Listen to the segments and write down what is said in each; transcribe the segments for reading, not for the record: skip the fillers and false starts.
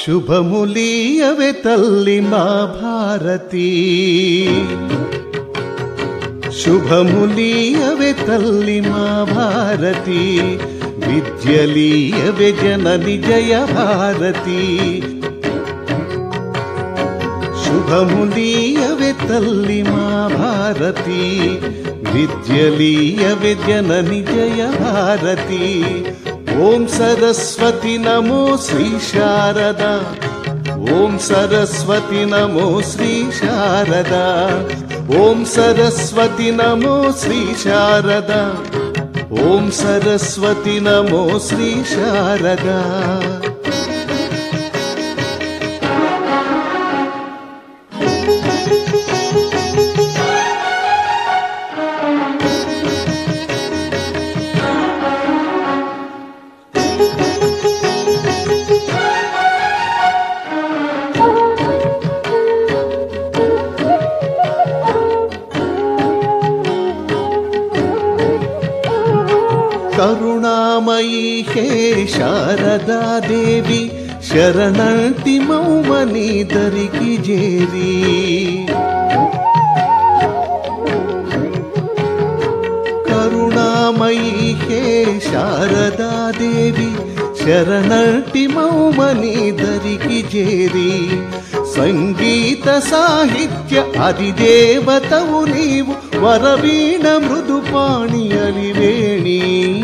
శుభములీయవే తల్లి మా భారతి, శుభములీయవే తల్లి మా భారతి, విద్యలీయవే జనని జయ భారతి. శుభములీయవే తల్లి మా భారతి, విద్యలీయవే జనని జయ భారతి. ఓం సరస్వతి నమో శ్రీ శారదా, ఓం సరస్వతి నమో శ్రీ శారదా, ఓం సరస్వతి నమో శ్రీ శారదా, ఓం సరస్వతి నమో శ్రీ శారదా. కరుణామయీ హే శారదా దేవి, శరణంటి మౌమని దరికి చేరి. కరుణామయీ హే శారదా దేవి, శరణంటి మౌమని దరికి చేరి. సంగీత సాహిత్య అధిదేవతవు నీవు, వరవీణ మృదుపాణి అలివేణి.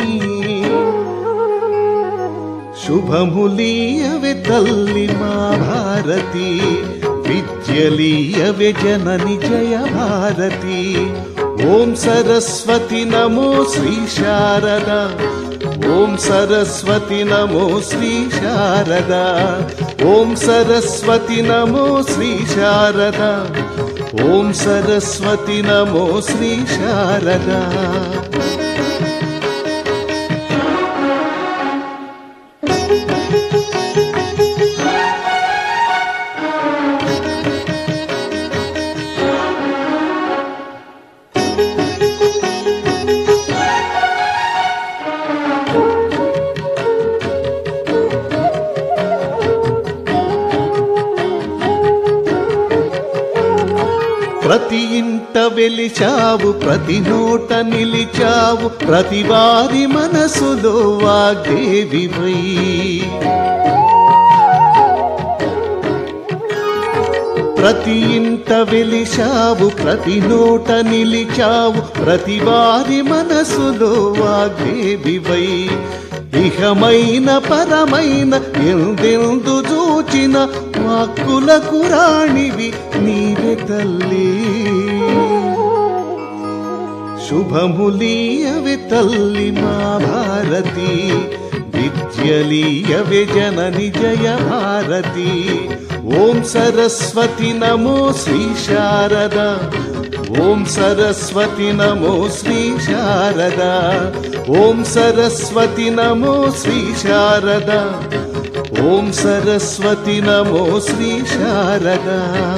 శుభములీయవే తల్లి మా భారతి, విద్యలీయవే జనని జయ భారతి. ఓం సరస్వతి నమో శ్రీ శారదా, ఓం సరస్వతి నమో శ్రీ శారదా, ఓం సరస్వతి నమో శ్రీ శారదా, ఓం సరస్వతి నమో శ్రీ శారదా. ప్రతి ఇంట వెలిచావు, ప్రతి నోట నిలిచావు, ప్రతి వారి మనసులో వాగ్దేవివై. ప్రతి ఇంట వెలిచావు, ప్రతి నోట నిలిచావు, ప్రతి వారి మనసులో వాగ్దేవివై. ఇహమైన పరమైన ఎందెందు చూచిన వాక్కులకు రాణివి నీవే తల్లి. శుభములీయవే తల్లి మా భారతి, విద్యలీయవే జనని జయ భారతి. ఓం సరస్వతి నమో శ్రీ శారదా, ఓం సరస్వతి నమో శ్రీ శారదా, ఓం సరస్వతి నమో శ్రీ శారదా, ఓం సరస్వతి నమో శ్రీ శారదా.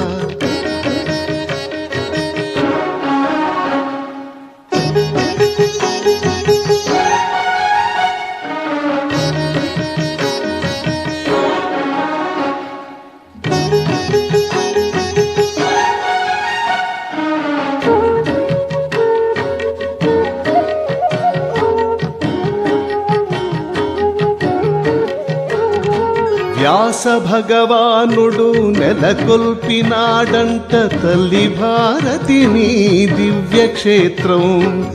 వ్యాస భగవానుడు నెలకొల్పినాడంట తల్లి భారతిని దివ్యక్షేత్రం.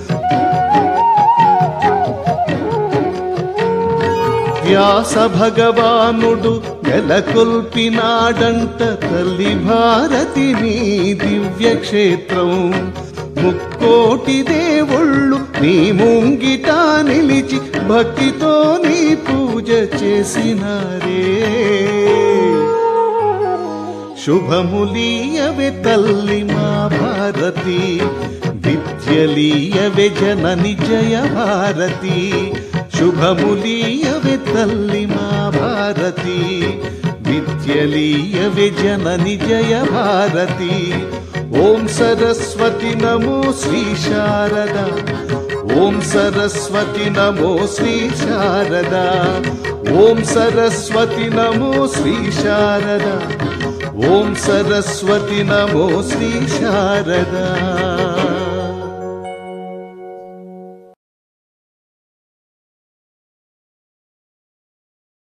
వ్యాస భగవానుడు నెలకొల్పినాడంట తల్లి భారతిని దివ్యక్షేత్రం. ముక్కోటి దేవుళ్ళు నీ ముంగిట నిలిచి భక్తితో నీ పూజ చేసినారే. శుభములీయవే తల్లి మా భారతి, విద్యలీయవే జనని జయ భారతి. శుభములీయవే తల్లి మా భారతి, విద్యలీయవే జనని జయ భారతి. ఓం సరస్వతి నమో శ్రీ శారదా, ఓం సరస్వతి నమో శ్రీ శారదా, ఓం సరస్వతి నమో శ్రీ శారద ఓం సరస్వతి నమో శ్రీ శారద